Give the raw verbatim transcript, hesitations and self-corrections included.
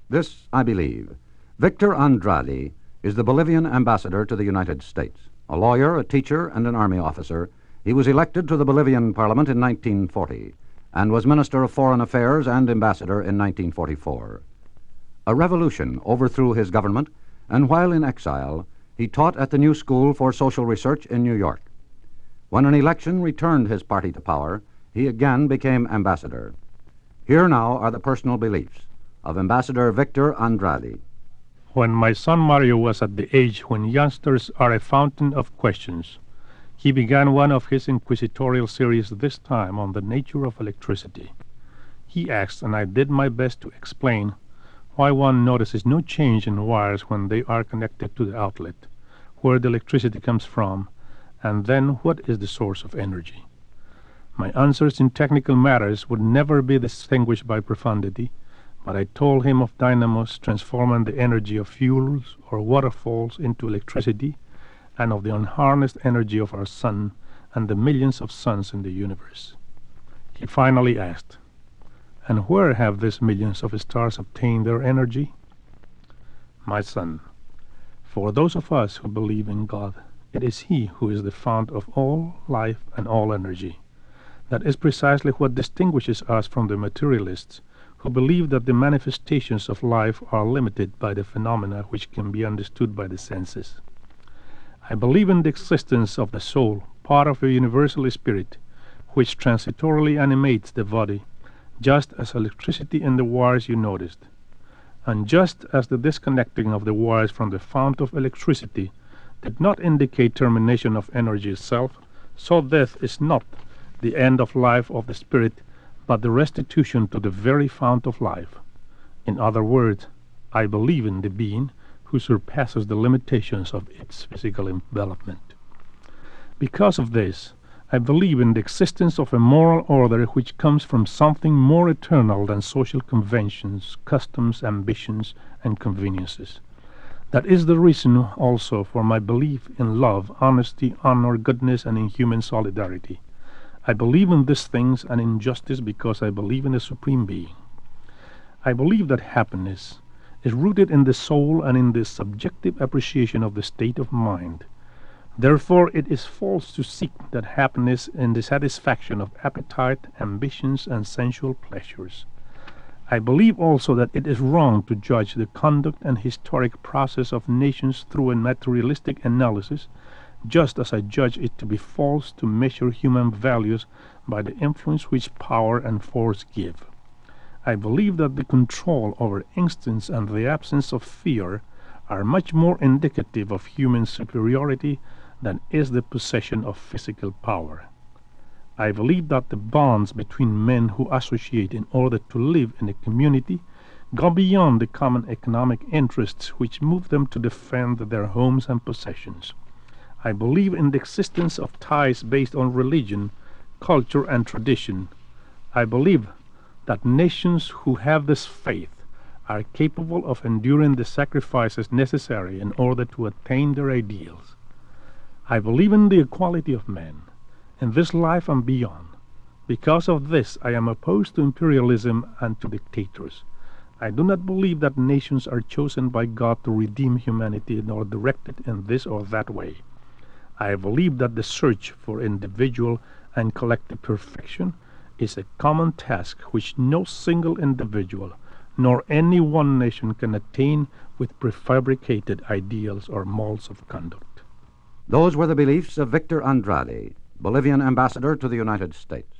This I believe. Victor Andrade is the Bolivian ambassador to the United States. A lawyer, a teacher, and an army officer, he was elected to the Bolivian Parliament in nineteen forty and was Minister of Foreign Affairs and ambassador in nineteen forty-four. A revolution overthrew his government, and while in exile, he taught at the New School for Social Research in New York. When an election returned his party to power, he again became ambassador. Here now are the personal beliefs of Ambassador Victor Andrade. When my son Mario was at the age when youngsters are a fountain of questions, he began one of his inquisitorial series, this time on the nature of electricity. He asked, and I did my best to explain, why one notices no change in wires when they are connected to the outlet, where the electricity comes from, and then what is the source of energy. My answers in technical matters would never be distinguished by profundity, but I told him of dynamos transforming the energy of fuels or waterfalls into electricity, and of the unharnessed energy of our sun and the millions of suns in the universe. He finally asked, "And where have these millions of stars obtained their energy?" My son, for those of us who believe in God, it is He who is the fount of all life and all energy. That is precisely what distinguishes us from the materialists, who believe that the manifestations of life are limited by the phenomena which can be understood by the senses. I believe in the existence of the soul, part of a universal spirit, which transitorily animates the body, just as electricity in the wires you noticed. And just as the disconnecting of the wires from the fount of electricity did not indicate termination of energy itself, so death is not the end of life of the spirit, but the restitution to the very fount of life. In other words, I believe in the being who surpasses the limitations of its physical envelopment. Because of this, I believe in the existence of a moral order which comes from something more eternal than social conventions, customs, ambitions, and conveniences. That is the reason also for my belief in love, honesty, honor, goodness, and in human solidarity. I believe in these things and in justice because I believe in a supreme being. I believe that happiness is rooted in the soul and in the subjective appreciation of the state of mind. Therefore, it is false to seek that happiness in the satisfaction of appetite, ambitions, and sensual pleasures. I believe also that it is wrong to judge the conduct and historic process of nations through a materialistic analysis, just as I judge it to be false to measure human values by the influence which power and force give. I believe that the control over instincts and the absence of fear are much more indicative of human superiority than is the possession of physical power. I believe that the bonds between men who associate in order to live in a community go beyond the common economic interests which move them to defend their homes and possessions. I believe in the existence of ties based on religion, culture, and tradition. I believe that nations who have this faith are capable of enduring the sacrifices necessary in order to attain their ideals. I believe in the equality of men, in this life and beyond. Because of this, I am opposed to imperialism and to dictators. I do not believe that nations are chosen by God to redeem humanity nor directed in this or that way. I believe that the search for individual and collective perfection is a common task which no single individual nor any one nation can attain with prefabricated ideals or molds of conduct. Those were the beliefs of Victor Andrade, Bolivian ambassador to the United States.